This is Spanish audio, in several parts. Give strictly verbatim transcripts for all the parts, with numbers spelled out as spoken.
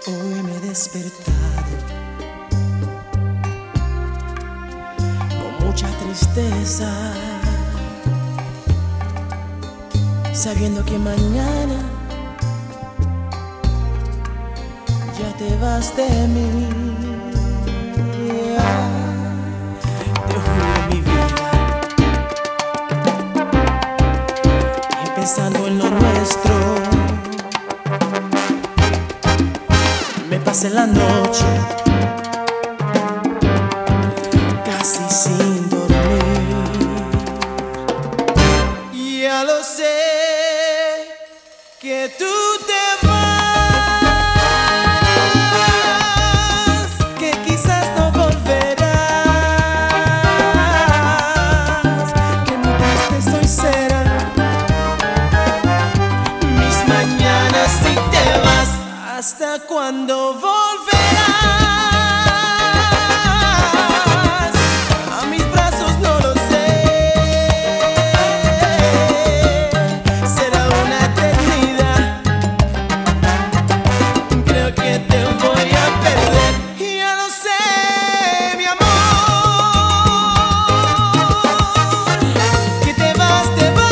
Hoy me he despertado con mucha tristeza, sabiendo que mañana ya te vas de mí. Te juro mi vida, empezando en lo nuestro. Me pasé la noche casi sin dormir. Ya lo sé que tú te vas, que quizás no volverás, que mi triste soy cera, mis mañanas si te vas. ¿Hasta cuándo volverás a mis brazos? No lo sé. Será una eternidad. Creo que te voy a perder. Y ya lo sé, mi amor, que te vas, te vas.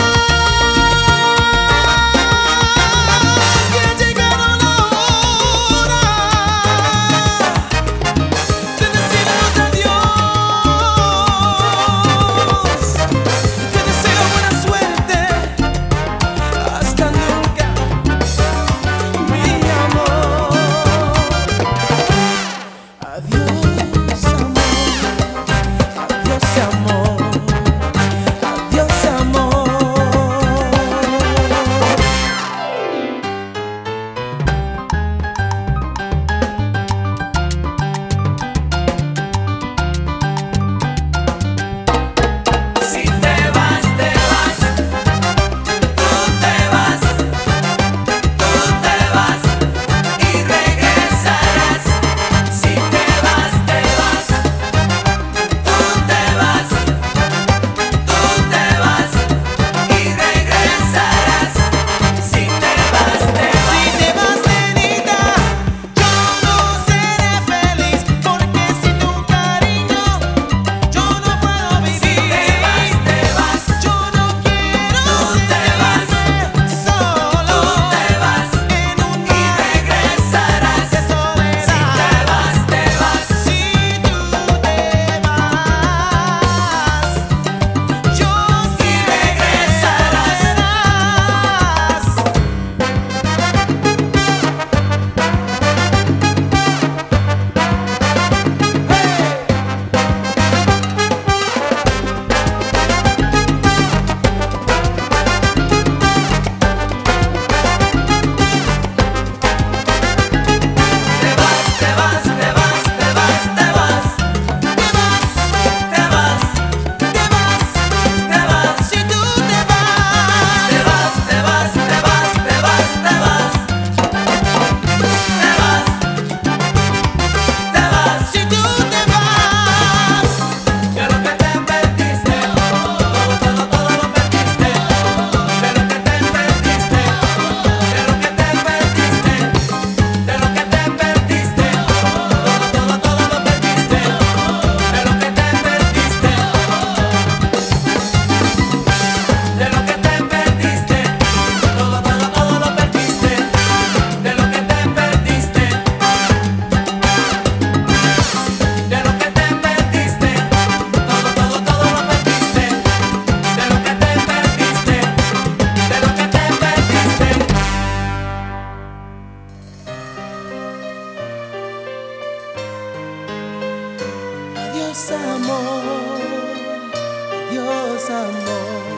Adiós amor, adiós amor.